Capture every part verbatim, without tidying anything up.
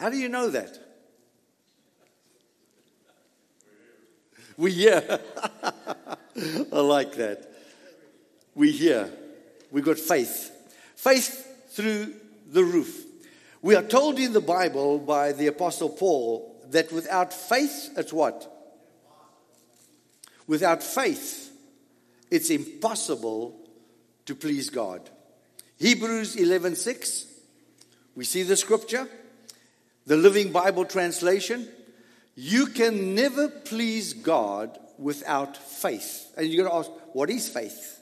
How do you know that? We hear. I like that. We hear. We got faith. Faith through the roof. We are told in the Bible by the Apostle Paul that without faith, it's what? Without faith, it's impossible to please God. Hebrews eleven six. We see the scripture. The Living Bible translation. You can never please God without faith. And you're going to ask, what is faith?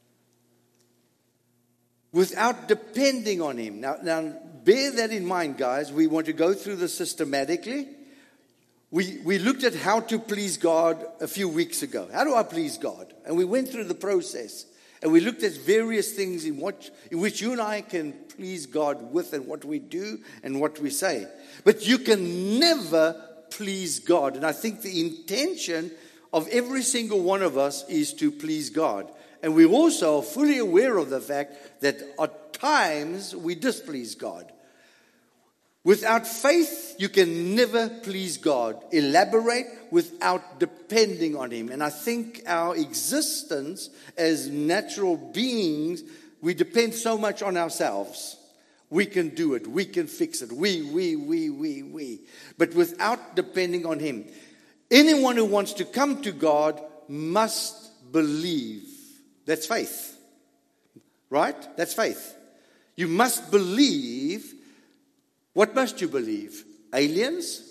Without depending on Him. Now, now, bear that in mind, guys. We want to go through this systematically. We, we looked at how to please God a few weeks ago. How do I please God? And we went through the process. And we looked at various things in, what, in which you and I can please God with, and what we do and what we say. But you can never please God. And I think the intention of every single one of us is to please God. And we also are fully aware of the fact that at times we displease God. Without faith, you can never please God. Elaborate, without depending on Him. And I think our existence as natural beings, we depend so much on ourselves. We can do it. We can fix it. We, we, we, we, we. But without depending on Him. Anyone who wants to come to God must believe. That's faith. Right? That's faith. You must believe. What must you believe? Aliens?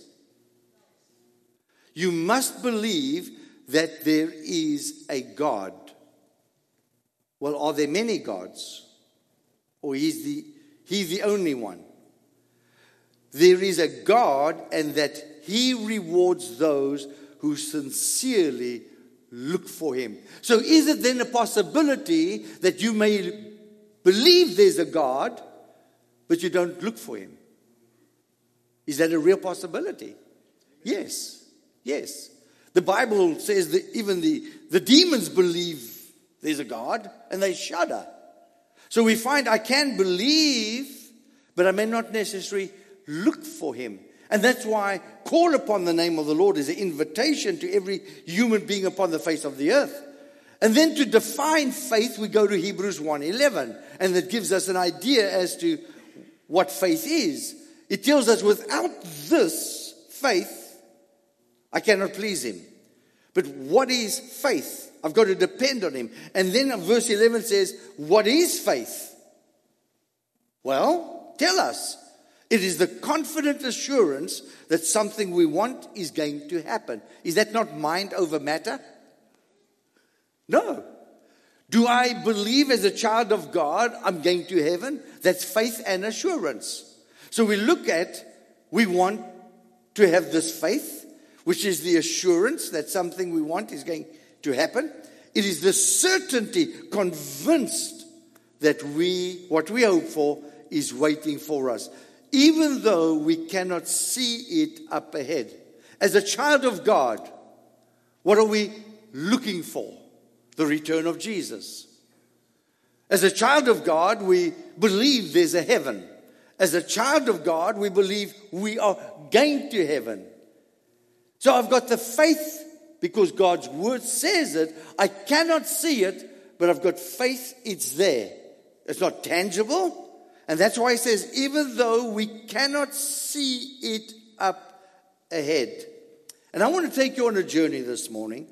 You must believe that there is a God. Well, are there many gods? Or He's the, He's the only one? There is a God, and that He rewards those who sincerely look for Him. So is it then a possibility that you may believe there's a God, but you don't look for Him? Is that a real possibility? Yes. Yes. The Bible says that even the, the demons believe there's a God, and they shudder. So we find I can believe, but I may not necessarily look for Him. And that's why call upon the name of the Lord is an invitation to every human being upon the face of the earth. And then to define faith, we go to Hebrews one eleven. And that gives us an idea as to what faith is. It tells us without this faith, I cannot please Him. But what is faith? I've got to depend on Him. And then verse eleven says, what is faith? Well, tell us. It is the confident assurance that something we want is going to happen. Is that not mind over matter? No. Do I believe as a child of God I'm going to heaven? That's faith and assurance. So we look at, we want to have this faith, which is the assurance that something we want is going to happen. It is the certainty, convinced that we, what we hope for is waiting for us. Even though we cannot see it up ahead. As a child of God, what are we looking for? The return of Jesus. As a child of God, we believe there's a heaven. As a child of God, we believe we are going to heaven. So I've got the faith because God's word says it. I cannot see it, but I've got faith, it's there. It's not tangible. And that's why He says, even though we cannot see it up ahead. And I want to take you on a journey this morning.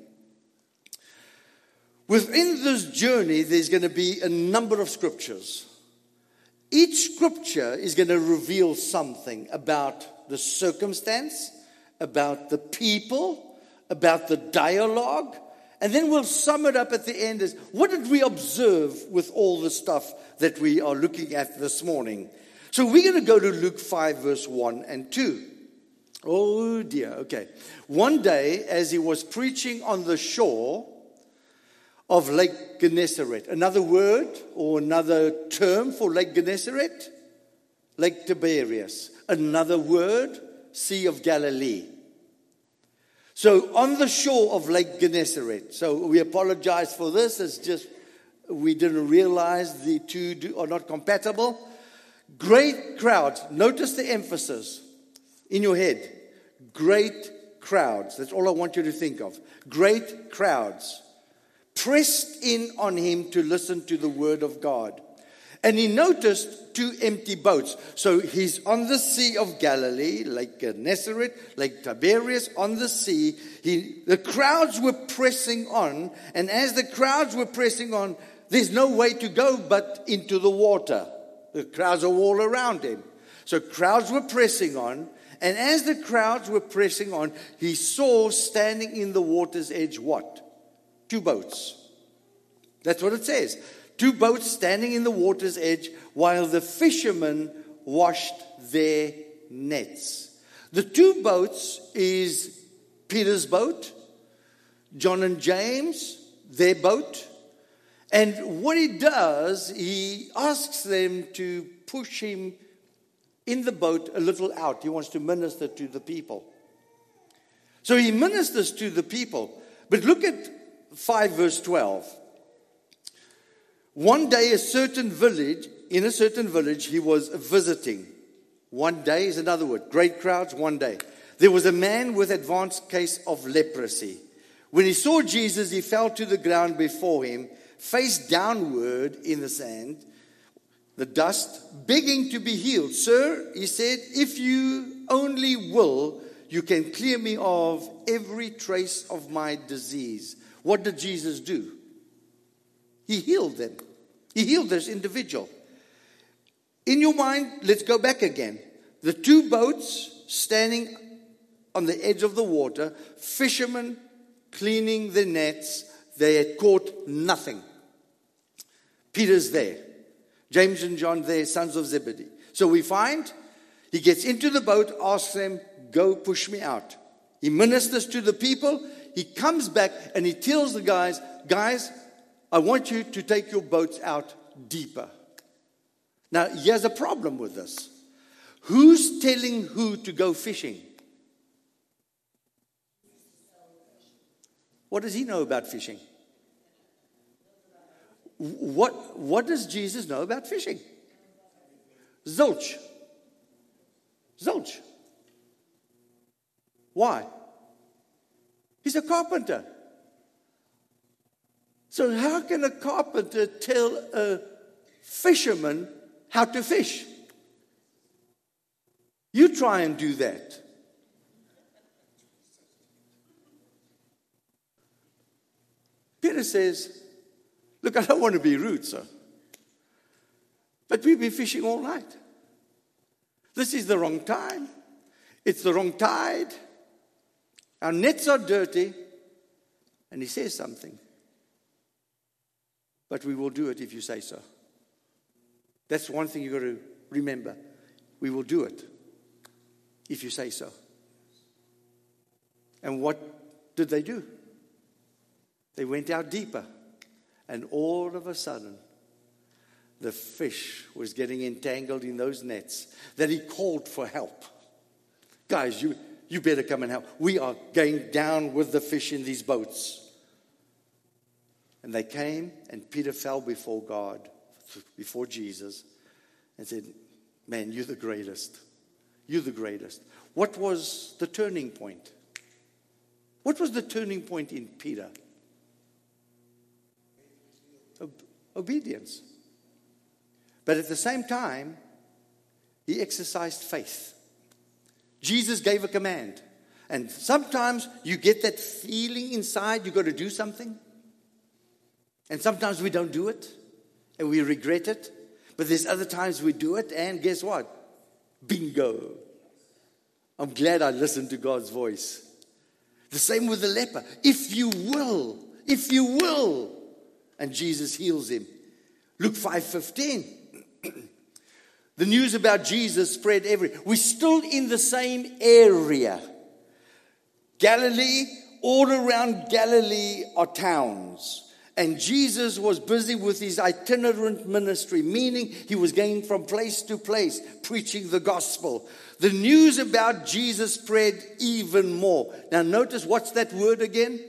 Within this journey, there's going to be a number of scriptures. Each scripture is going to reveal something about the circumstance, about the people, about the dialogue. And then we'll sum it up at the end as, what did we observe with all the stuff that we are looking at this morning? So we're going to go to Luke five, verse one and two. Oh dear, okay. One day, as He was preaching on the shore of Lake Gennesaret, another word or another term for Lake Gennesaret, Lake Tiberias. Another word, Sea of Galilee. So on the shore of Lake Gennesaret. So we apologize for this. It's just we didn't realize the two do, are not compatible. Great crowds. Notice the emphasis. in your head, great crowds. That's all I want you to think of. Great crowds pressed in on him to listen to the word of God. And he noticed two empty boats. So he's on the Sea of Galilee, Lake Gennesaret, Lake Tiberias, on the sea. He, the crowds were pressing on. And as the crowds were pressing on, there's no way to go but into the water. The crowds are all around him. So crowds were pressing on. And as the crowds were pressing on, he saw standing in the water's edge what? Two boats. That's what it says. Two boats standing in the water's edge while the fishermen washed their nets. The two boats is Peter's boat, John and James, their boat. And what he does, he asks them to push him in the boat a little out. He wants to minister to the people. So he ministers to the people. But look at five verse twelve. One day a certain village, in a certain village, he was visiting. One day is another word. Great crowds, one day. There was a man with advanced case of leprosy. When he saw Jesus, he fell to the ground before him, face downward in the sand, the dust, begging to be healed. Sir, he said, if you only will, you can clear me of every trace of my disease. What did Jesus do? He healed them. He healed this individual. In your mind, let's go back again. The two boats standing on the edge of the water, fishermen cleaning the nets, they had caught nothing. Peter's there. James and John there, sons of Zebedee. So we find he gets into the boat, asks them, go push me out. He ministers to the people. He comes back and he tells the guys, guys, I want you to take your boats out deeper. Now, here's a problem with this. Who's telling who to go fishing? What does he know about fishing? What, what does Jesus know about fishing? Zilch. Zilch. Why? He's a carpenter. So how can a carpenter tell a fisherman how to fish? You try and do that. Peter says, look, I don't want to be rude, sir, but we've been fishing all night. This is the wrong time. It's the wrong tide. Our nets are dirty. And he says something. But we will do it if you say so. That's one thing you've got to remember. We will do it if you say so. And what did they do? They went out deeper. And all of a sudden, the fish was getting entangled in those nets that he called for help. Guys, you, you better come and help. We are going down with the fish in these boats. And they came, and Peter fell before God, before Jesus, and said, man, you're the greatest. You're the greatest. What was the turning point? What was the turning point in Peter? Ob- obedience. But at the same time, he exercised faith. Jesus gave a command. And sometimes you get that feeling inside you've got to do something. And sometimes we don't do it. And we regret it. But there's other times we do it. And guess what? Bingo. I'm glad I listened to God's voice. The same with the leper. If you will. If you will. And Jesus heals him. Luke five fifteen. The news about Jesus spread everywhere. We're still in the same area. Galilee, all around Galilee are towns. And Jesus was busy with his itinerant ministry, meaning he was going from place to place, preaching the gospel. The news about Jesus spread even more. Now notice, what's that word again?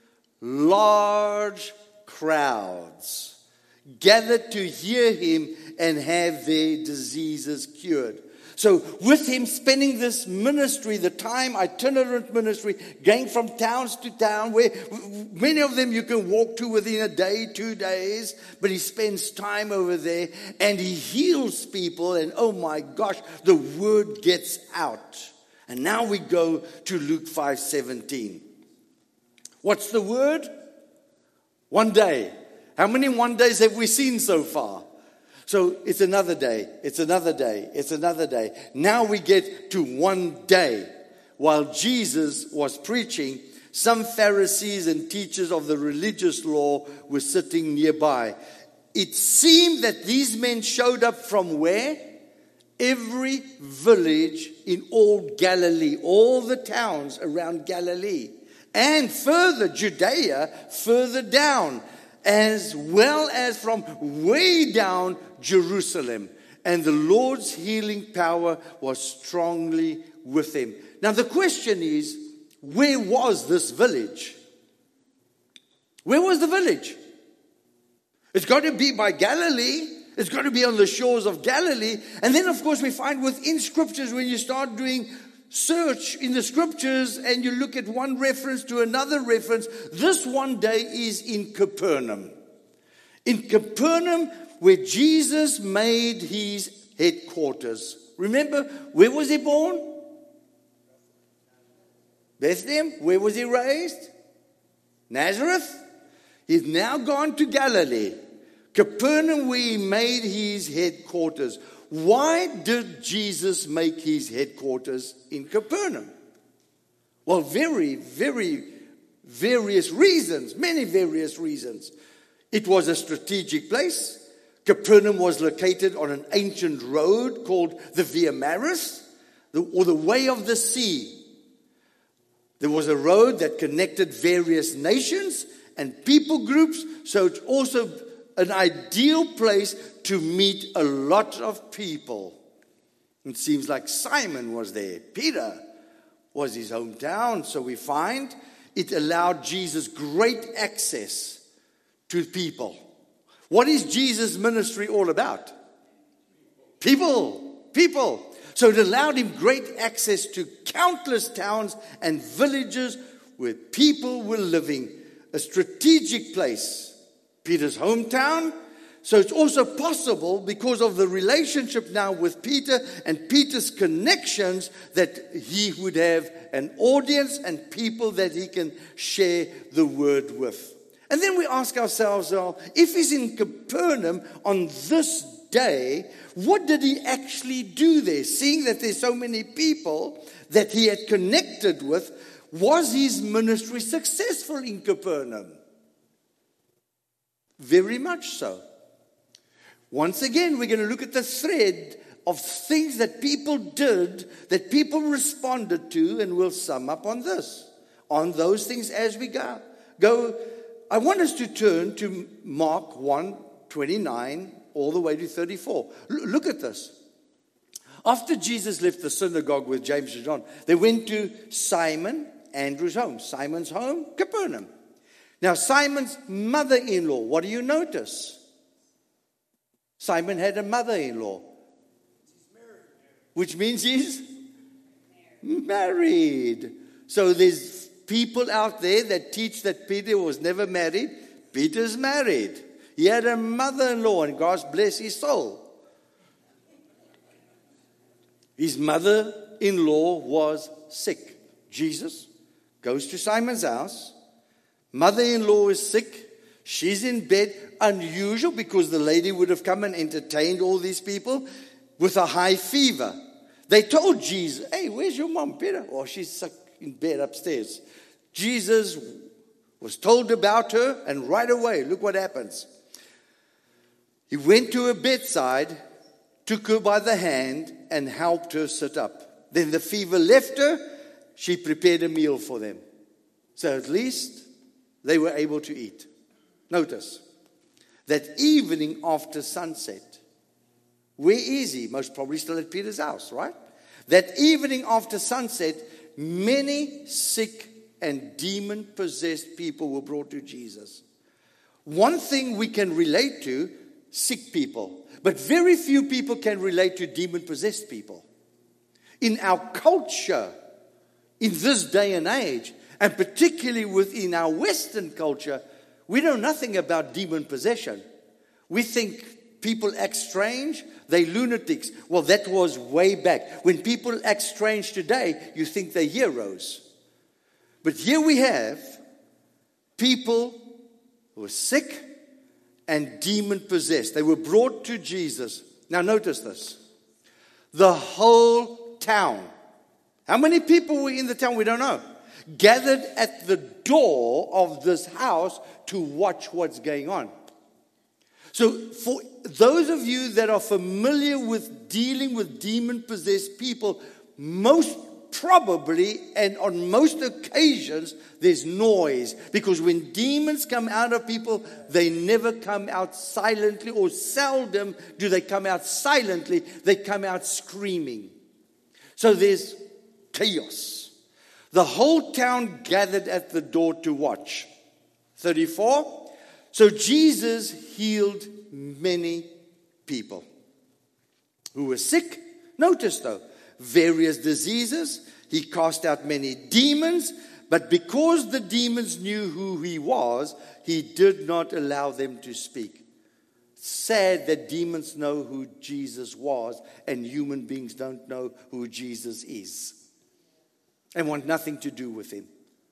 Large crowds gathered to hear him and have their diseases cured. So with him spending this ministry, the time itinerant ministry, going from towns to town, where many of them you can walk to within a day, two days, but he spends time over there and he heals people, and oh my gosh, the word gets out. And now we go to Luke five seventeen. What's the word? One day. How many one days have we seen so far? So it's another day, it's another day, it's another day. Now we get to one day. While Jesus was preaching, some Pharisees and teachers of the religious law were sitting nearby. It seemed that these men showed up from where? Every village in all Galilee, all the towns around Galilee. And further, Judea, further down, as well as from way down Jerusalem. And the Lord's healing power was strongly with him. Now the question is, where was this village? Where was the village? It's got to be by Galilee. It's got to be on the shores of Galilee. And then of course we find within scriptures, when you start doing search in the scriptures and you look at one reference to another reference, this one day is in Capernaum. In Capernaum, where Jesus made his headquarters. Remember, where was he born? Bethlehem. Where was he raised? Nazareth. He's now gone to Galilee. Capernaum, where he made his headquarters. Why did Jesus make his headquarters in Capernaum? Well, very, very various reasons, many various reasons. It was a strategic place. Capernaum was located on an ancient road called the Via Maris, the, or the Way of the Sea. There was a road that connected various nations and people groups, so it's also an ideal place to meet a lot of people. It seems like Simon was there. Peter was his hometown, so we find it allowed Jesus great access to people. What is Jesus' ministry all about? People. People. So it allowed him great access to countless towns and villages where people were living. A strategic place. Peter's hometown. So it's also possible, because of the relationship now with Peter and Peter's connections, that he would have an audience and people that he can share the word with. And then we ask ourselves, well, if he's in Capernaum on this day, what did he actually do there? Seeing that there's so many people that he had connected with, was his ministry successful in Capernaum? Very much so. Once again, we're going to look at the thread of things that people did, that people responded to, and we'll sum up on this, on those things as we go. Go. I want us to turn to Mark one twenty-nine all the way to thirty-four. L- look at this. After Jesus left the synagogue with James and John, they went to Simon, Andrew's home. Simon's home, Capernaum. Now, Simon's mother-in-law, what do you notice? Simon had a mother-in-law, which means he's married. So there's people out there that teach that Peter was never married. Peter's married. He had a mother-in-law, and God bless his soul. His mother-in-law was sick. Jesus goes to Simon's house. Mother-in-law is sick. She's in bed. Unusual, because the lady would have come and entertained all these people with a high fever. They told Jesus, hey, where's your mom, Peter? Oh, she's sick in bed upstairs. Jesus was told about her, and right away, look what happens. He went to her bedside, took her by the hand, and helped her sit up. Then the fever left her. She prepared a meal for them. So at least they were able to eat. Notice, that evening after sunset, where is he? Most probably still at Peter's house, right? That evening after sunset, many sick and demon-possessed people were brought to Jesus. One thing we can relate to, sick people. But very few people can relate to demon-possessed people. In our culture, in this day and age, and particularly within our Western culture, we know nothing about demon possession. We think people act strange, they're lunatics. Well, that was way back. When people act strange today, you think they're heroes. But here we have people who were sick and demon possessed. They were brought to Jesus. Now notice this. The whole town. How many people were in the town? We don't know. Gathered at the door of this house to watch what's going on. So for those of you that are familiar with dealing with demon-possessed people, most probably and on most occasions there's noise. Because when demons come out of people, they never come out silently, or seldom do they come out silently. They come out screaming. So there's chaos. The whole town gathered at the door to watch. thirty-four. So Jesus healed many people who were sick. Notice though, various diseases. He cast out many demons. But because the demons knew who he was, he did not allow them to speak. Sad that demons know who Jesus was and human beings don't know who Jesus is and want nothing to do with him.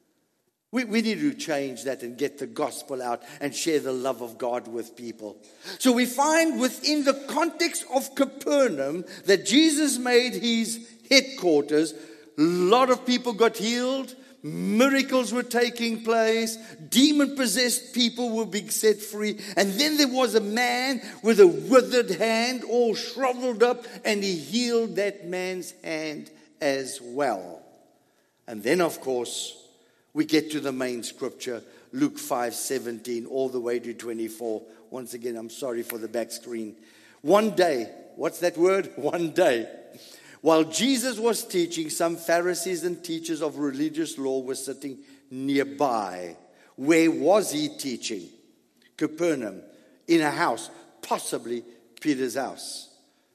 We, we need to change that and get the gospel out and share the love of God with people. So we find within the context of Capernaum that Jesus made his headquarters. A lot of people got healed. Miracles were taking place. Demon-possessed people were being set free. And then there was a man with a withered hand, all shriveled up, and he healed that man's hand as well. And then, of course, we get to the main scripture, Luke five seventeen, all the way to twenty-four. Once again, I'm sorry for the back screen. One day, what's that word? One day. While Jesus was teaching, some Pharisees and teachers of religious law were sitting nearby. Where was he teaching? Capernaum, in a house, possibly Peter's house.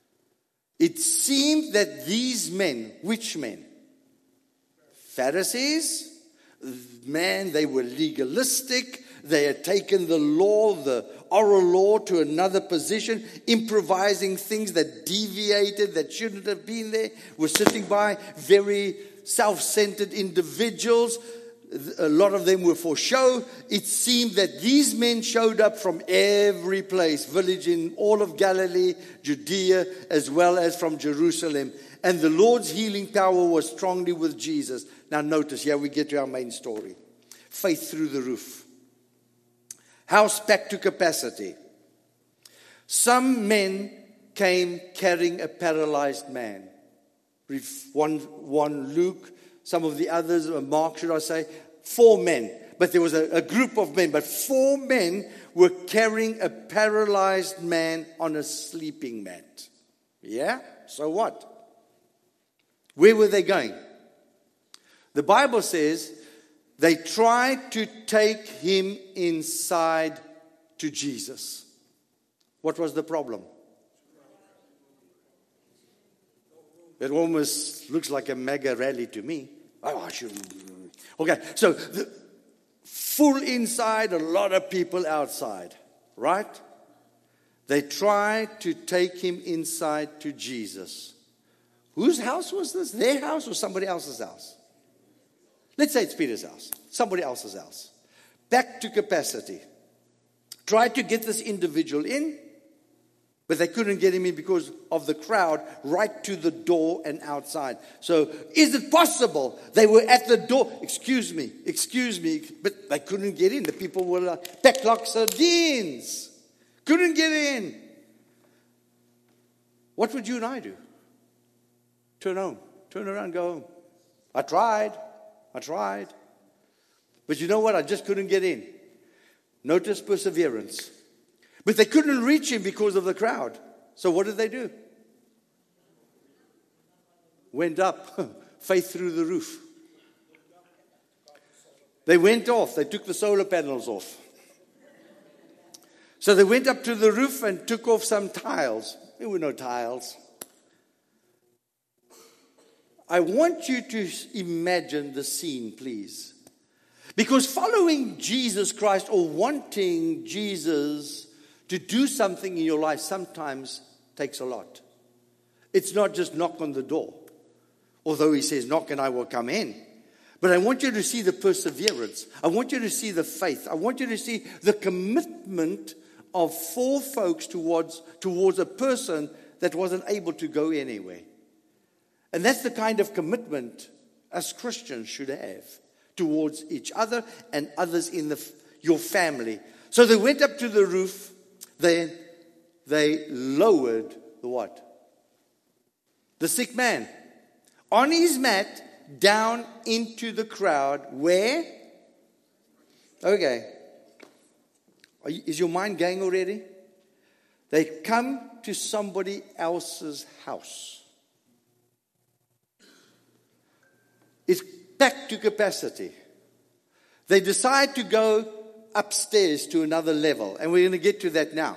It seemed that these men, which men? Pharisees? Man, they were legalistic. They had taken the law, the oral law, to another position, improvising things that deviated, that shouldn't have been there. Were sitting by, very self-centered individuals. A lot of them were for show. It seemed that these men showed up from every place, village in all of Galilee, Judea, as well as from Jerusalem. And the Lord's healing power was strongly with Jesus. Now notice, here we get to our main story. Faith through the roof. House packed to capacity. Some men came carrying a paralyzed man. One, one Luke, some of the others, Mark should I say, four men. But there was a, a group of men, but four men were carrying a paralyzed man on a sleeping mat. Yeah? So what? Where were they going? The Bible says they tried to take him inside to Jesus. What was the problem? It almost looks like a mega rally to me. Oh, I shouldn't. Okay, so the full inside, a lot of people outside, right? They tried to take him inside to Jesus. Whose house was this? Their house or somebody else's house? Let's say it's Peter's house. Somebody else's house. Back to capacity. Tried to get this individual in, but they couldn't get him in because of the crowd right to the door and outside. So is it possible they were at the door? Excuse me, excuse me, but they couldn't get in. The people were like, packed like sardines. Couldn't get in. What would you and I do? Turn home. Turn around, go home. I tried. I tried. But you know what? I just couldn't get in. Notice perseverance. But they couldn't reach him because of the crowd. So what did they do? Went up. Faith through the roof. They went off. They took the solar panels off. So they went up to the roof and took off some tiles. There were no tiles. I want you to imagine the scene, please. Because following Jesus Christ or wanting Jesus to do something in your life sometimes takes a lot. It's not just knock on the door. Although he says, knock and I will come in. But I want you to see the perseverance. I want you to see the faith. I want you to see the commitment of four folks towards, towards a person that wasn't able to go anywhere. And that's the kind of commitment as Christians should have towards each other and others in the, your family. So they went up to the roof. Then they lowered the what? The sick man. On his mat, down into the crowd. Where? Okay. Are you, is your mind going already? They come to somebody else's house. It's packed to capacity. They decide to go upstairs to another level. And we're going to get to that now.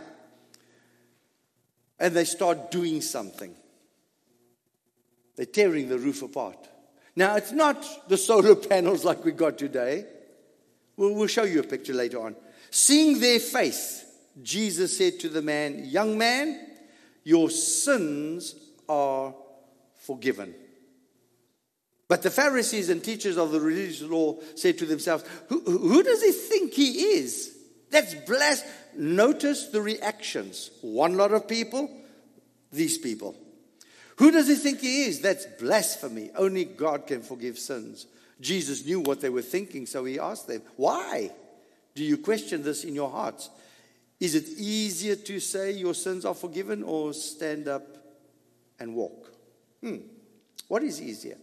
And they start doing something. They're tearing the roof apart. Now, it's not the solar panels like we got today. We'll, we'll show you a picture later on. Seeing their faith, Jesus said to the man, young man, your sins are forgiven. But the Pharisees and teachers of the religious law said to themselves, who, who does he think he is? That's blessed. Notice the reactions. One lot of people, these people. Who does he think he is? That's blasphemy. Only God can forgive sins. Jesus knew what they were thinking, so he asked them, why do you question this in your hearts? Is it easier to say your sins are forgiven or stand up and walk? Hmm. What is easier?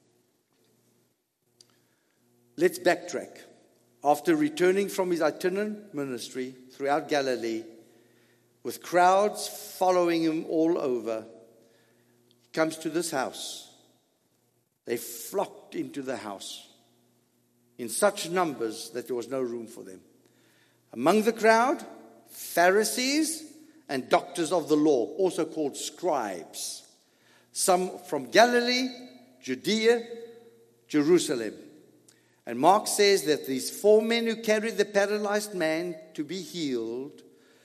Let's backtrack. After returning from his itinerant ministry throughout Galilee, with crowds following him all over, he comes to this house. They flocked into the house in such numbers that there was no room for them. Among the crowd, Pharisees and doctors of the law, also called scribes. Some from Galilee, Judea, Jerusalem. And Mark says that these four men who carried the paralyzed man to be healed,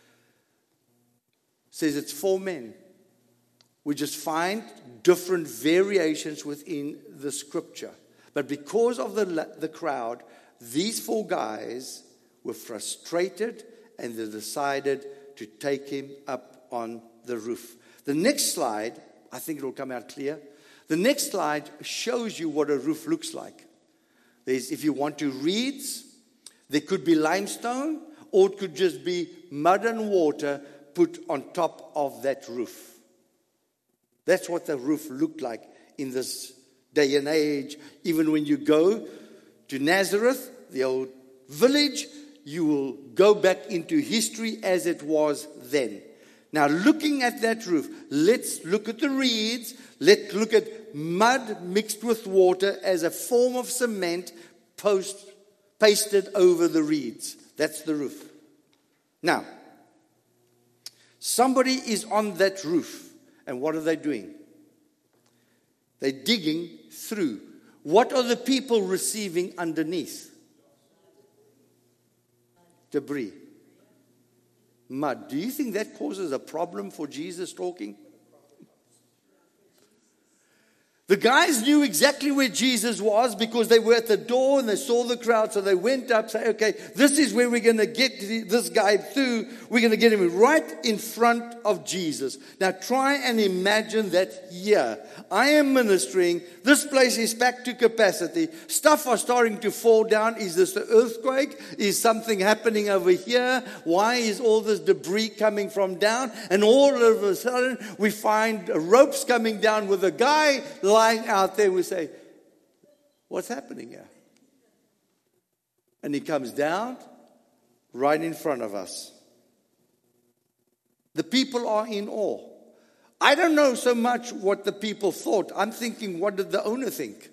says it's four men. We just find different variations within the scripture. But because of the, the crowd, these four guys were frustrated and they decided to take him up on the roof. The next slide, I think it will come out clear. The next slide shows you what a roof looks like. There's, if you want to reeds, there could be limestone, or it could just be mud and water put on top of that roof. That's what the roof looked like in this day and age. Even when you go to Nazareth, the old village, you will go back into history as it was then. Now, looking at that roof, let's look at the reeds. Let's look at mud mixed with water as a form of cement post, pasted over the reeds. That's the roof. Now, somebody is on that roof. And what are they doing? They're digging through. What are the people receiving underneath? Debris. Mud. Do you think that causes a problem for Jesus talking? The guys knew exactly where Jesus was because they were at the door and they saw the crowd. So they went up, say, okay, this is where we're going to get this guy through. We're going to get him right in front of Jesus. Now try and imagine that here. I am ministering. This place is packed to capacity. Stuff are starting to fall down. Is this an earthquake? Is something happening over here? Why is all this debris coming from down? And all of a sudden we find ropes coming down with a guy lying out there. We say, what's happening here? And he comes down right in front of us. The people are in awe. I don't know so much what the people thought. I'm thinking, what did the owner think?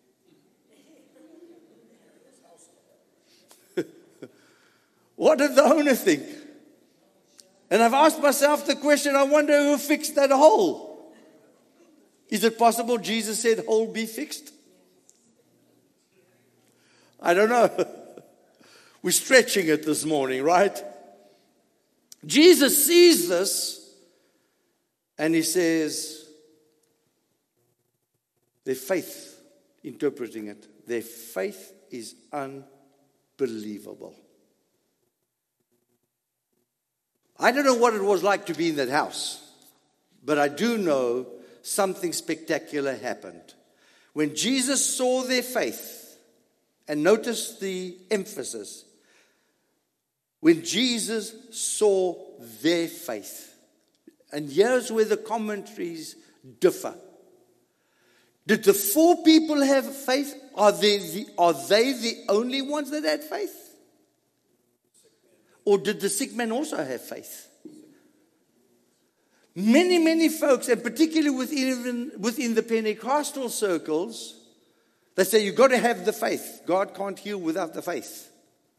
What did the owner think? And I've asked myself the question, I wonder who fixed that hole. Is it possible Jesus said, "Hold, be fixed"? I don't know. We're stretching it this morning, right? Jesus sees this and he says, their faith, interpreting it, their faith is unbelievable. I don't know what it was like to be in that house, but I do know something spectacular happened. When Jesus saw their faith, and notice the emphasis, when Jesus saw their faith, and here's where the commentaries differ. Did the four people have faith? Are they the, are they the only ones that had faith? Or did the sick man also have faith? Many, many folks, and particularly within, within the Pentecostal circles, they say you've got to have the faith. God can't heal without the faith.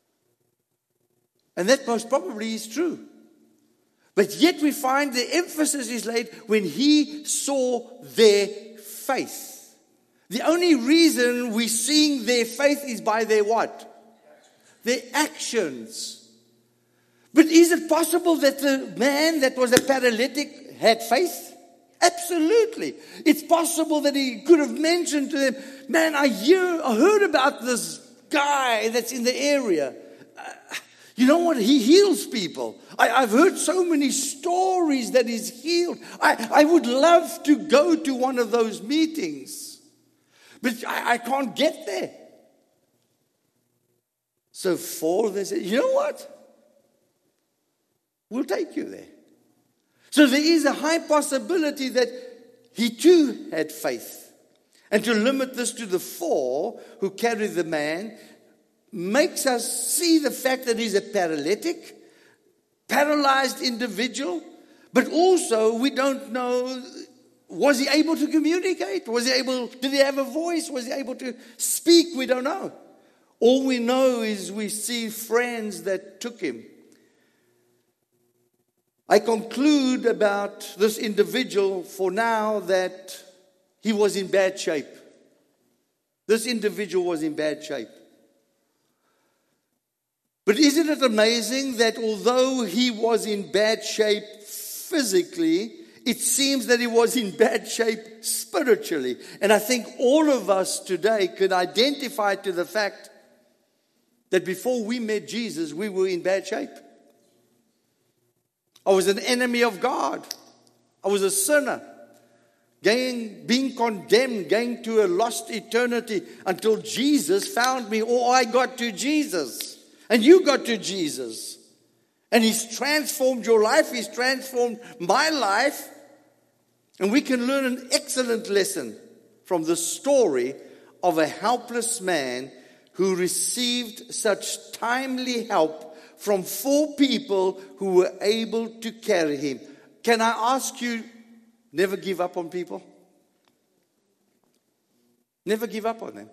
And that most probably is true. But yet we find the emphasis is laid when he saw their faith. The only reason we're seeing their faith is by their what? Their actions. But is it possible that the man that was a paralytic had faith? Absolutely. It's possible that he could have mentioned to them, man, I hear, I heard about this guy that's in the area. Uh, you know what? He heals people. I, I've heard so many stories that he's healed. I, I would love to go to one of those meetings, but I, I can't get there. So four, they said, you know what? We'll take you there. So there is a high possibility that he too had faith. And to limit this to the four who carried the man makes us see the fact that he's a paralytic, paralyzed individual, but also we don't know, was he able to communicate? Was he able, did he have a voice? Was he able to speak? We don't know. All we know is we see friends that took him. I conclude about this individual for now that he was in bad shape. This individual was in bad shape. But isn't it amazing that although he was in bad shape physically, it seems that he was in bad shape spiritually. And I think all of us today could identify to the fact that before we met Jesus, we were in bad shape. I was an enemy of God. I was a sinner, going, being condemned, going to a lost eternity until Jesus found me, or I got to Jesus. And you got to Jesus. And He's transformed your life. He's transformed my life. And we can learn an excellent lesson from the story of a helpless man who received such timely help from four people who were able to carry him. Can I ask you, never give up on people? Never give up on them.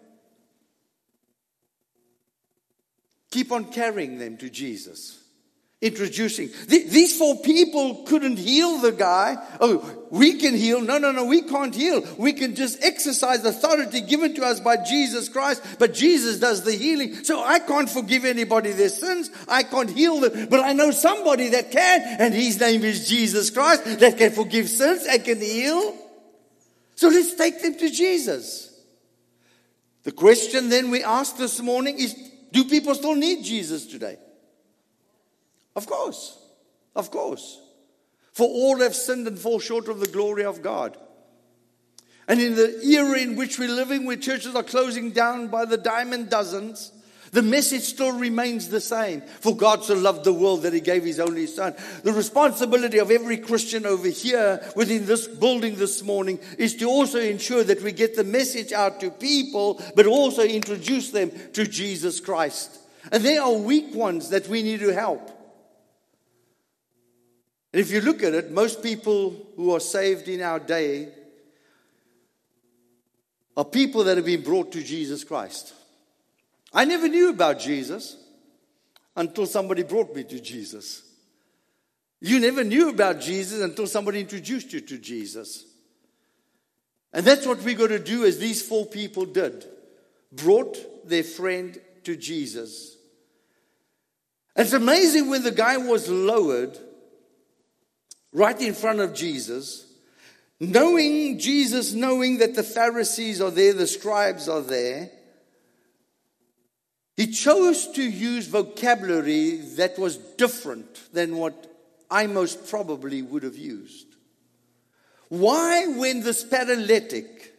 Keep on carrying them to Jesus. Introducing. These four people couldn't heal the guy. Oh, we can heal. No, no, no, we can't heal. We can just exercise authority given to us by Jesus Christ. But Jesus does the healing. So I can't forgive anybody their sins. I can't heal them. But I know somebody that can. And his name is Jesus Christ. That can forgive sins and can heal. So let's take them to Jesus. The question then we asked this morning is, do people still need Jesus today? Of course, of course. For all have sinned and fall short of the glory of God. And in the era in which we're living, where churches are closing down by the dime and dozens, the message still remains the same. For God so loved the world that He gave His only Son. The responsibility of every Christian over here within this building this morning is to also ensure that we get the message out to people, but also introduce them to Jesus Christ. And there are weak ones that we need to help. And if you look at it, most people who are saved in our day are people that have been brought to Jesus Christ. I never knew about Jesus until somebody brought me to Jesus. You never knew about Jesus until somebody introduced you to Jesus. And that's what we're going to do, as these four people did. Brought their friend to Jesus. It's amazing, when the guy was lowered right in front of Jesus, knowing Jesus, knowing that the Pharisees are there, the scribes are there, he chose to use vocabulary that was different than what I most probably would have used. Why, when this paralytic,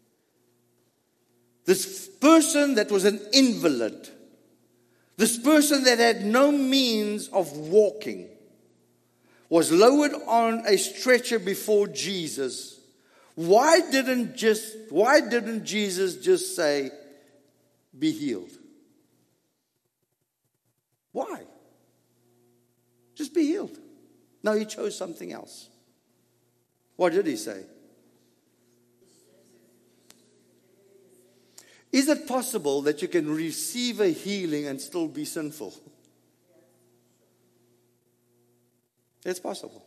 this person that was an invalid, this person that had no means of walking, was lowered on a stretcher before Jesus, why didn't just why didn't Jesus just say, be healed? Why? Just be healed. No, he chose something else. What did he say? Is it possible that you can receive a healing and still be sinful? It's possible.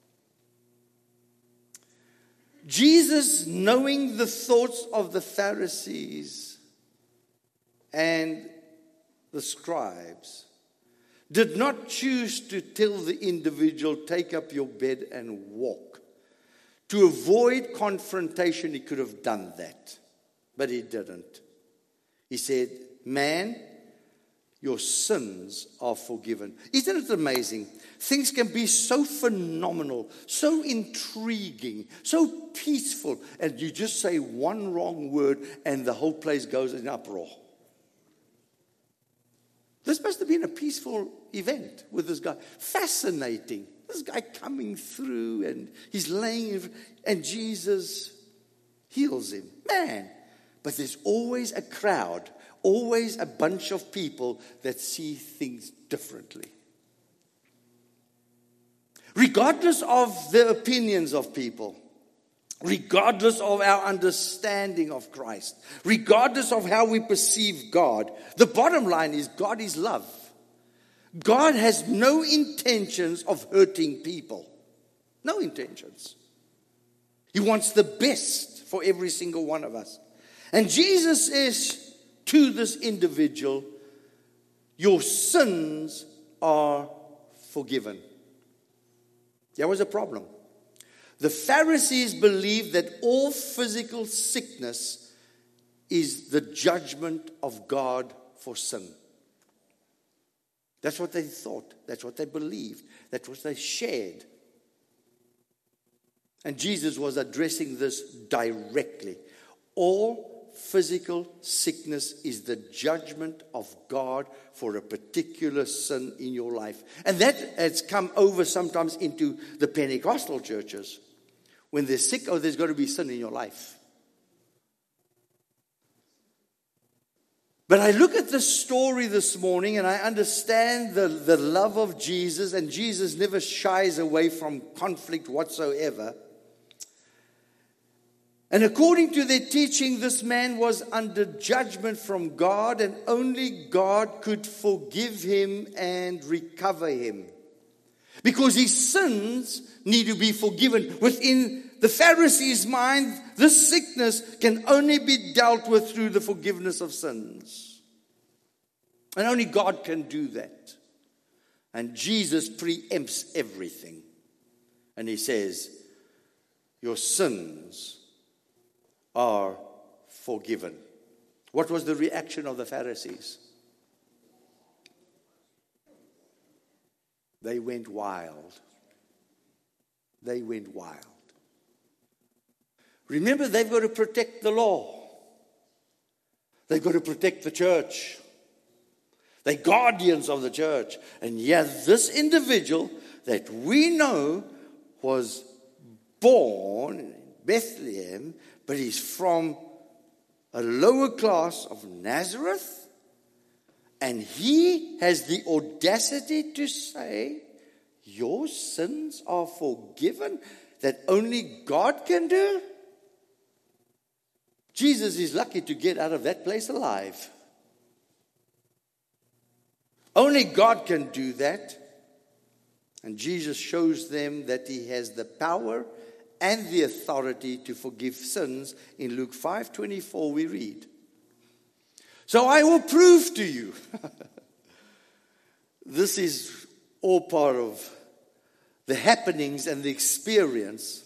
Jesus, knowing the thoughts of the Pharisees and the scribes, did not choose to tell the individual, take up your bed and walk. To avoid confrontation, he could have done that, but he didn't. He said, man, your sins are forgiven. Isn't it amazing? Things can be so phenomenal, so intriguing, so peaceful, and you just say one wrong word and the whole place goes in uproar. This must have been a peaceful event with this guy. Fascinating. This guy coming through and he's laying, and Jesus heals him. Man. But there's always a crowd, always a bunch of people that see things differently. Regardless of the opinions of people, regardless of our understanding of Christ, regardless of how we perceive God, the bottom line is God is love. God has no intentions of hurting people. No intentions. He wants the best for every single one of us. And Jesus says to this individual, your sins are forgiven. There was a problem. The Pharisees believed that all physical sickness is the judgment of God for sin. That's what they thought. That's what they believed. That's what they shared. And Jesus was addressing this directly. All physical sickness is the judgment of God for a particular sin in your life. And that has come over sometimes into the Pentecostal churches. When they're sick, oh, there's got to be sin in your life. But I look at this story this morning and I understand the, the love of Jesus, and Jesus never shies away from conflict whatsoever. And according to their teaching, this man was under judgment from God, and only God could forgive him and recover him. Because his sins need to be forgiven. Within the Pharisees' mind, this sickness can only be dealt with through the forgiveness of sins. And only God can do that. And Jesus preempts everything. And he says, your sins are forgiven. What was the reaction of the Pharisees? They went wild. They went wild. Remember, they've got to protect the law. They've got to protect the church. They're guardians of the church. And yet this individual that we know was born in Bethlehem, but he's from a lower class of Nazareth, and he has the audacity to say, your sins are forgiven, that only God can do? Jesus is lucky to get out of that place alive. Only God can do that. And Jesus shows them that he has the power and the authority to forgive sins. In Luke five twenty-four we read, so I will prove to you. This is all part of the happenings and the experience.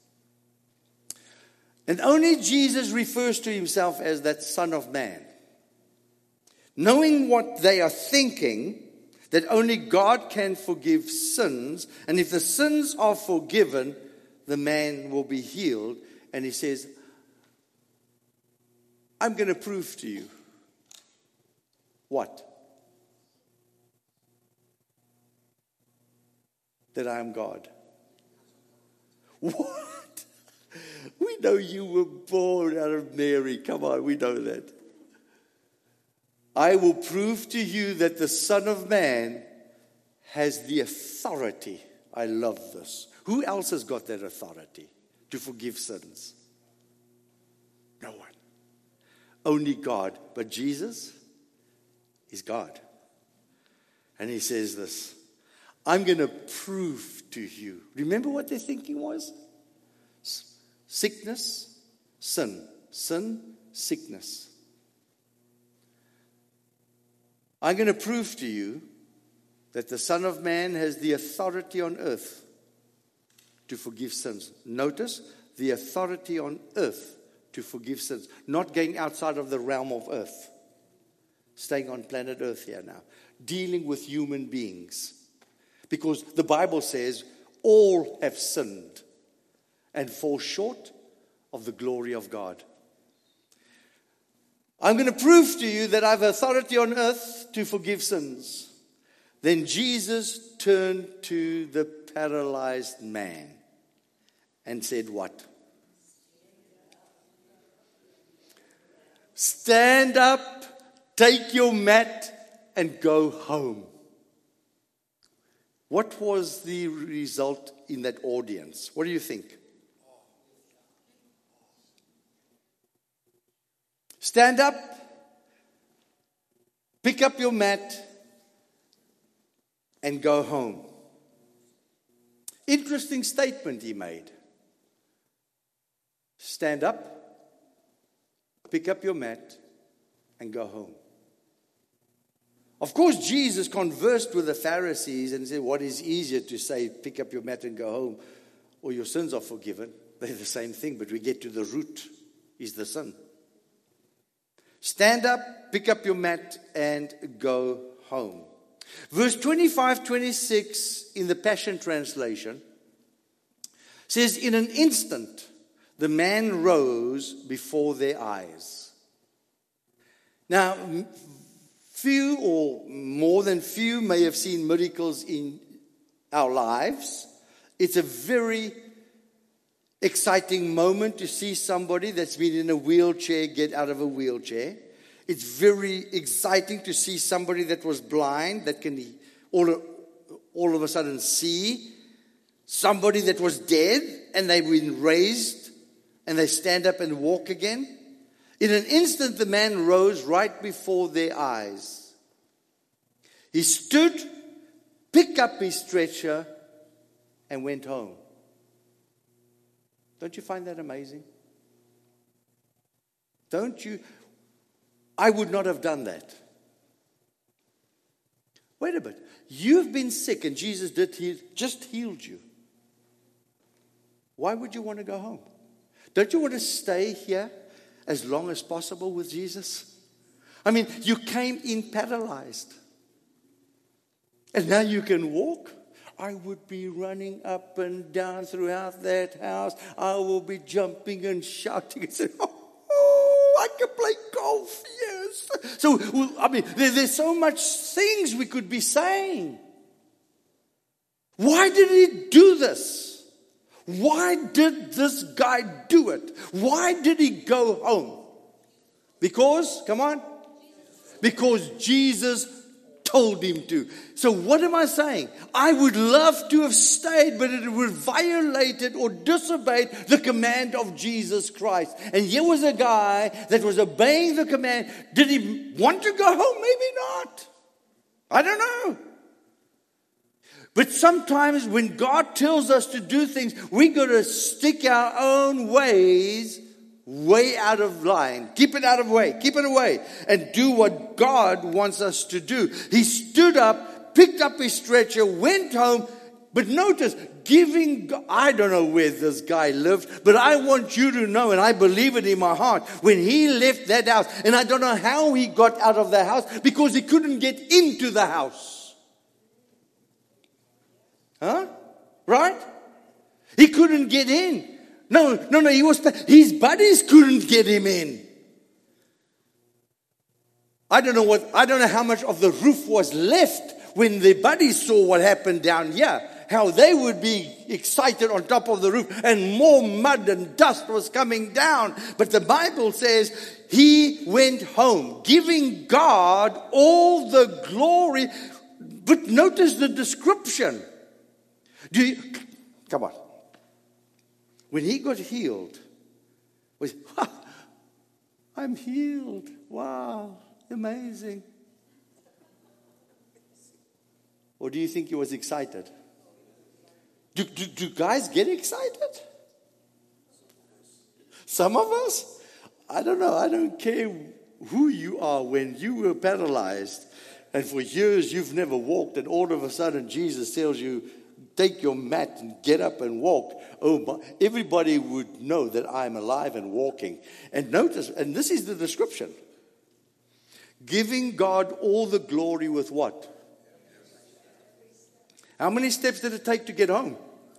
And only Jesus refers to himself as that Son of Man. Knowing what they are thinking, that only God can forgive sins, and if the sins are forgiven, the man will be healed. And he says, I'm going to prove to you. What? That I am God. What? We know you were born out of Mary. Come on, we know that. I will prove to you that the Son of Man has the authority. I love this. Who else has got that authority to forgive sins? No one. Only God. But Jesus is God. And he says this, I'm going to prove to you. Remember what their thinking was? Sickness, sin. Sin, sickness. I'm going to prove to you that the Son of Man has the authority on earth to forgive sins. Notice, the authority on earth to forgive sins. Not going outside of the realm of earth. Staying on planet earth here now. Dealing with human beings. Because the Bible says, all have sinned and fall short of the glory of God. I'm going to prove to you that I have authority on earth to forgive sins. Then Jesus turned to the paralyzed man and said what? Stand up, take your mat, and go home. What was the result in that audience? What do you think? Stand up, pick up your mat, and go home. Interesting statement he made. Stand up, pick up your mat, and go home. Of course, Jesus conversed with the Pharisees and said, what is easier to say, pick up your mat and go home, or your sins are forgiven? They're the same thing, but we get to the root, is the sin. Stand up, pick up your mat, and go home. Verse twenty-five, twenty-six in the Passion Translation says, in an instant, the man rose before their eyes. Now, few or more than few may have seen miracles in our lives. It's a very exciting moment to see somebody that's been in a wheelchair get out of a wheelchair. It's very exciting to see somebody that was blind that can all, all of a sudden see. Somebody that was dead and they've been raised and they stand up and walk again. In an instant, the man rose right before their eyes. He stood, picked up his stretcher, and went home. Don't you find that amazing? Don't you? I would not have done that. Wait a bit. You've been sick and Jesus did heal, just healed you. Why would you want to go home? Don't you want to stay here as long as possible with Jesus? I mean, you came in paralyzed. And now you can walk. I would be running up and down throughout that house. I will be jumping and shouting and saying, oh, I can play golf, yes. So, I mean, there, there's so much things we could be saying. Why did he do this? Why did this guy do it? Why did he go home? Because, come on, because Jesus told him to. So what am I saying? I would love to have stayed, but it would have violated or disobeyed the command of Jesus Christ. And here was a guy that was obeying the command. Did he want to go home? Maybe not. I don't know. But sometimes when God tells us to do things, we got to stick our own ways way out of line. Keep it out of way. Keep it away. And do what God wants us to do. He stood up, picked up his stretcher, went home. But notice, giving, I don't know where this guy lived, but I want you to know, and I believe it in my heart, when he left that house, and I don't know how he got out of the house, because he couldn't get into the house. Huh? Right? He couldn't get in. No, no, no, he was, his buddies couldn't get him in. I don't know what, I don't know how much of the roof was left when the buddies saw what happened down here. How they would be excited on top of the roof, and more mud and dust was coming down. But the Bible says he went home, giving God all the glory. But notice the description. Do you, come on. When he got healed, was, I'm healed. Wow, amazing. Or do you think he was excited? Do, do, do guys get excited? Some of us? I don't know. I don't care who you are. When you were paralyzed and for years you've never walked, and all of a sudden Jesus tells you, take your mat and get up and walk. Oh, my, everybody would know that I'm alive and walking. And notice, and this is the description. Giving God all the glory with what? How many steps did it take to get home?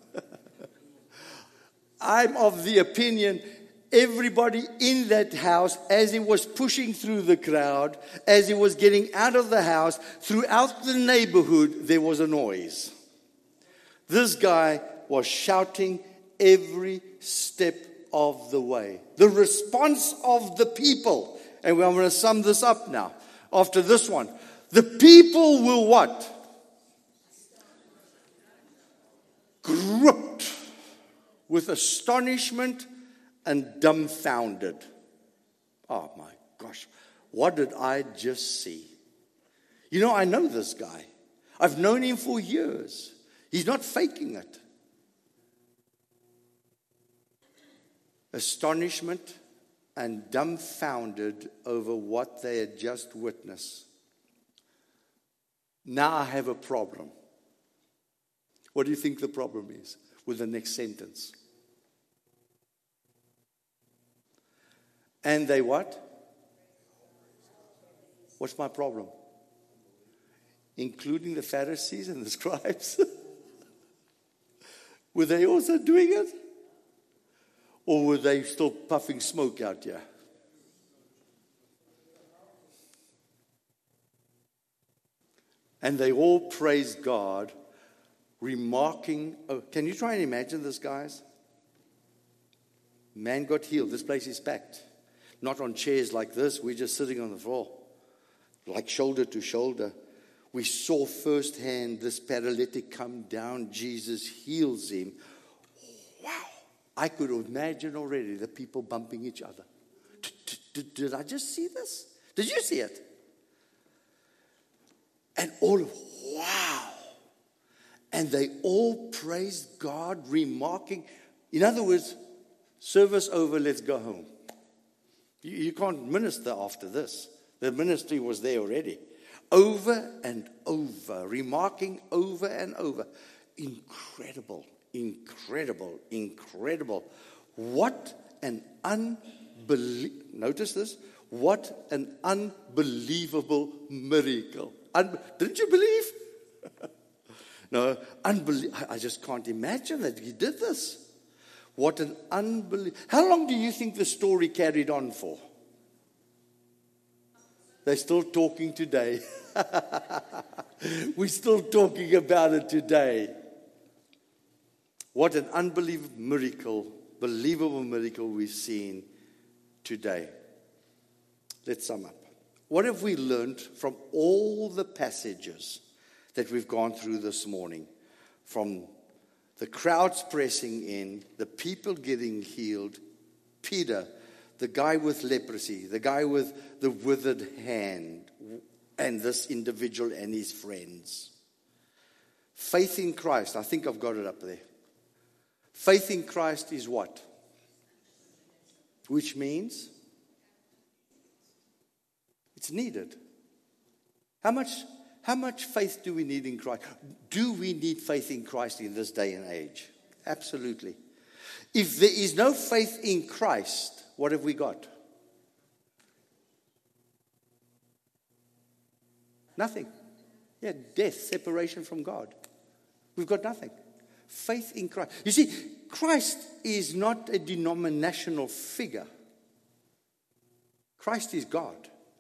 I'm of the opinion everybody in that house, as he was pushing through the crowd, as he was getting out of the house, throughout the neighborhood, there was a noise. This guy was shouting every step of the way. The response of the people, and I'm going to sum this up now, after this one. The people will what? Gripped with astonishment and dumbfounded. Oh my gosh, what did I just see? You know, I know this guy. I've known him for years. He's not faking it. Astonishment and dumbfounded over what they had just witnessed. Now I have a problem. What do you think the problem is with the next sentence? And they what? What's my problem? Including the Pharisees and the scribes. Were they also doing it? Or were they still puffing smoke out here? And they all praised God, remarking, oh, can you try and imagine this, guys? Man got healed. This place is packed. Not on chairs like this. We're just sitting on the floor. Like shoulder to shoulder. We saw firsthand this paralytic come down. Jesus heals him. Wow. I could imagine already the people bumping each other. Did I just see this? Did you see it? And all of, wow. And they all praised God, remarking. In other words, service over, let's go home. You, you can't minister after this. The ministry was there already. Over and over, remarking over and over. Incredible, incredible, incredible. What an unbelievable, notice this, what an unbelievable miracle. Un- Didn't you believe? No, unbelie- I just can't imagine that he did this. What an unbelievable. How long do you think the story carried on for? They're still talking today. We're still talking about it today. What an unbelievable miracle, believable miracle we've seen today. Let's sum up. What have we learned from all the passages that we've gone through this morning? From the crowds pressing in, the people getting healed, Peter, the guy with leprosy, the guy with the withered hand, and this individual and his friends. Faith in Christ, I think I've got it up there. Faith in Christ is what? Which means it's needed. How much, how much faith do we need in Christ? Do we need faith in Christ in this day and age? Absolutely. If there is no faith in Christ, what have we got? Nothing. Yeah, death, separation from God. We've got nothing. Faith in Christ. You see, Christ is not a denominational figure. Christ is God.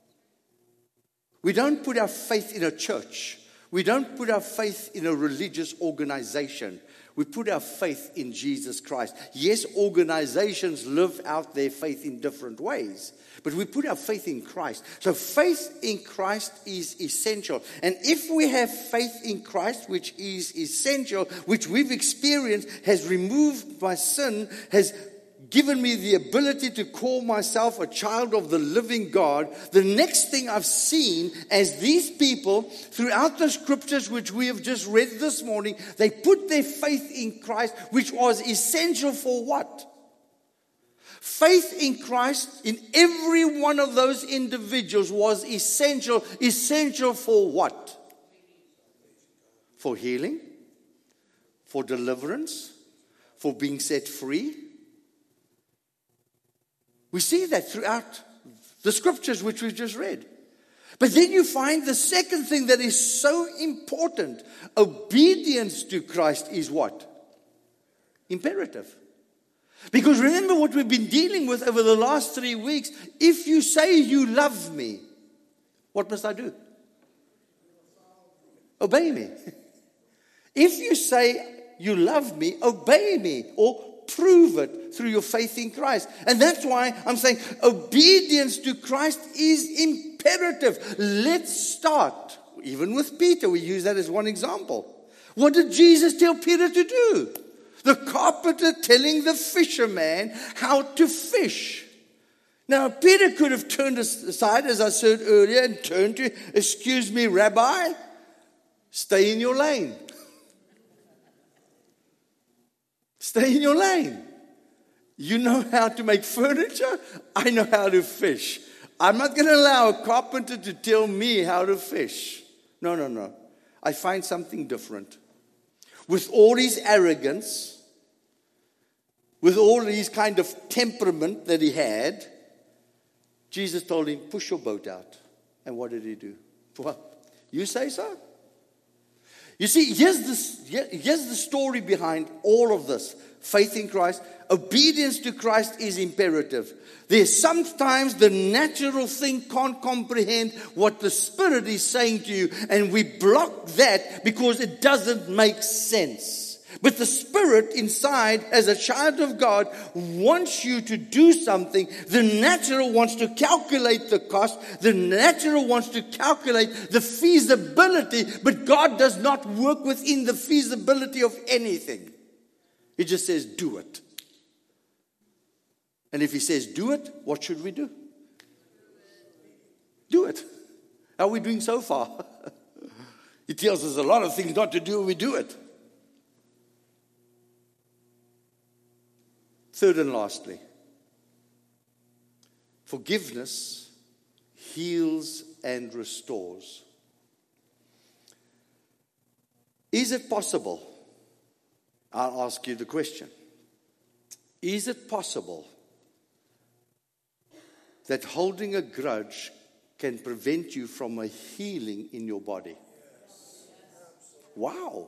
We don't put our faith in a church. We don't put our faith in a religious organization. We put our faith in Jesus Christ. Yes, organizations live out their faith in different ways, but we put our faith in Christ. So faith in Christ is essential. And if we have faith in Christ, which is essential, which we've experienced, has removed my sin, has given me the ability to call myself a child of the living God, the next thing I've seen as these people throughout the scriptures which we have just read this morning, they put their faith in Christ, which was essential for what? Faith in Christ in every one of those individuals was essential. Essential for what? For healing, for deliverance, for being set free. We see that throughout the scriptures which we've just read. But then you find the second thing that is so important. Obedience to Christ is what? Imperative. Because remember what we've been dealing with over the last three weeks. If you say you love me, what must I do? Obey me. If you say you love me, obey me, or prove it through your faith in Christ. And that's why I'm saying obedience to Christ is imperative. Let's start, even with Peter. We use that as one example. What did Jesus tell Peter to do? The carpenter telling the fisherman how to fish. Now, Peter could have turned aside, as I said earlier, and turned to, excuse me, Rabbi, stay in your lane. Stay in your lane. You know how to make furniture. I know how to fish. I'm not going to allow a carpenter to tell me how to fish. No, no, no. I find something different. With all his arrogance, with all his kind of temperament that he had, Jesus told him, push your boat out. And what did he do? Well, you say so? You see, here's, this, here's the story behind all of this. Faith in Christ, obedience to Christ is imperative. There's sometimes the natural thing can't comprehend what the Spirit is saying to you, and we block that because it doesn't make sense. But the Spirit inside, as a child of God, wants you to do something. The natural wants to calculate the cost. The natural wants to calculate the feasibility. But God does not work within the feasibility of anything. He just says, do it. And if He says, do it, what should we do? Do it. How are we doing so far? He tells us a lot of things not to do, and we do it. Third and lastly, forgiveness heals and restores. Is it possible? I'll ask you the question. Is it possible that holding a grudge can prevent you from a healing in your body? Wow.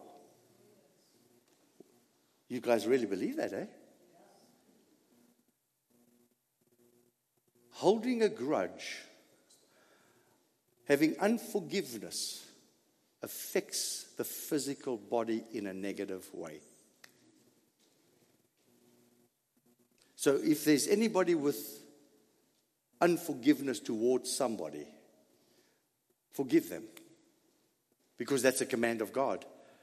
You guys really believe that, eh? Holding a grudge, having unforgiveness, affects the physical body in a negative way. So if there's anybody with unforgiveness towards somebody, forgive them. Because that's a command of God.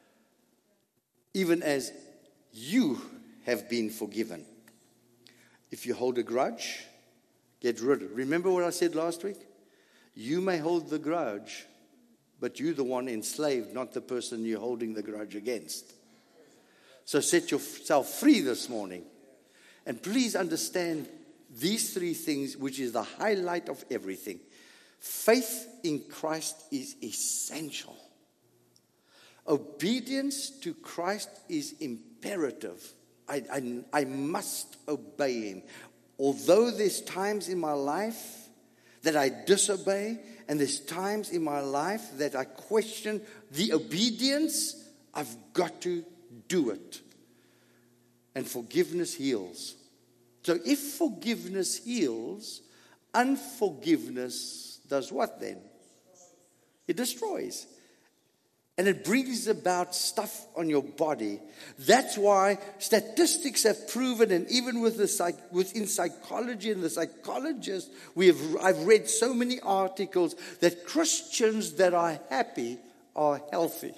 Even as you have been forgiven. If you hold a grudge, get rid of it. Remember what I said last week? You may hold the grudge, but you're the one enslaved, not the person you're holding the grudge against. So set yourself free this morning. And please understand these three things, which is the highlight of everything. Faith in Christ is essential. Obedience to Christ is imperative. I, I, I must obey him. Although there's times in my life that I disobey, and there's times in my life that I question the obedience, I've got to do it. And forgiveness heals. So if forgiveness heals, unforgiveness does what then? It destroys. And it brings about stuff on your body. That's why statistics have proven, and even with the psych, within psychology and the psychologists, we have, I've read so many articles that Christians that are happy are healthy.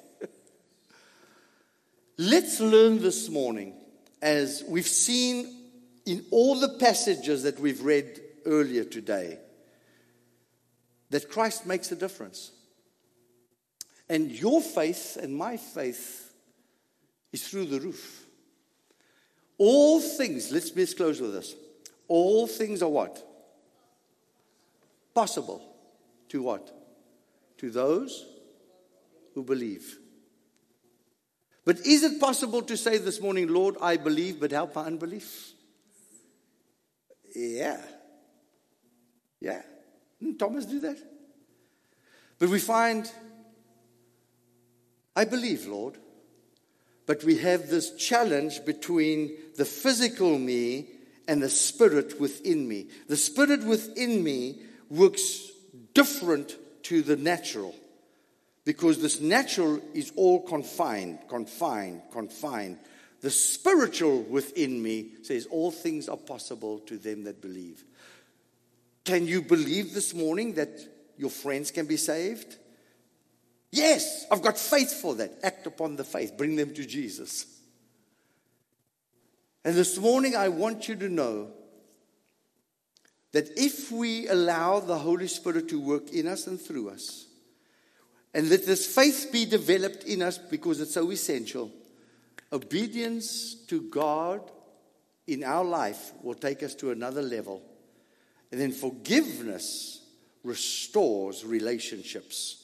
Let's learn this morning, as we've seen in all the passages that we've read earlier today, that Christ makes a difference. And your faith and my faith is through the roof. All things, let's let's close with this. All things are what? Possible. To what? To those who believe. But is it possible to say this morning, Lord, I believe, but help my unbelief? Yeah. Yeah. Didn't Thomas do that? But we find, I believe, Lord, but we have this challenge between the physical me and the spirit within me. The spirit within me works different to the natural, because this natural is all confined, confined, confined. The spiritual within me says all things are possible to them that believe. Can you believe this morning that your friends can be saved? Yes, I've got faith for that. Act upon the faith. Bring them to Jesus. And this morning I want you to know that if we allow the Holy Spirit to work in us and through us, and let this faith be developed in us because it's so essential, obedience to God in our life will take us to another level. And then forgiveness restores relationships.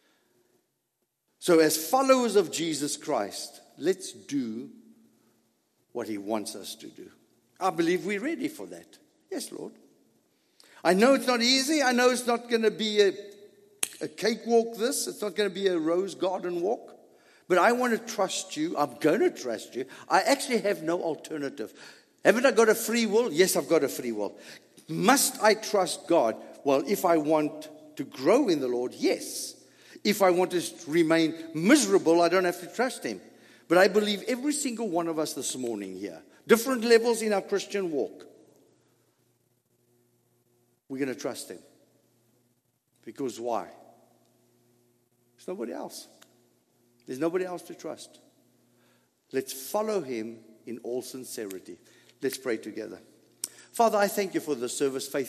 So as followers of Jesus Christ, let's do what he wants us to do. I believe we're ready for that. Yes, Lord. I know it's not easy. I know it's not going to be a, a cakewalk this. It's not going to be a rose garden walk. But I want to trust you. I'm going to trust you. I actually have no alternative. Haven't I got a free will? Yes, I've got a free will. Must I trust God? Well, if I want to grow in the Lord, yes. If I want to remain miserable, I don't have to trust him. But I believe every single one of us this morning here, different levels in our Christian walk, we're going to trust him. Because why? There's nobody else. There's nobody else to trust. Let's follow him in all sincerity. Let's pray together. Father, I thank you for the service, faith.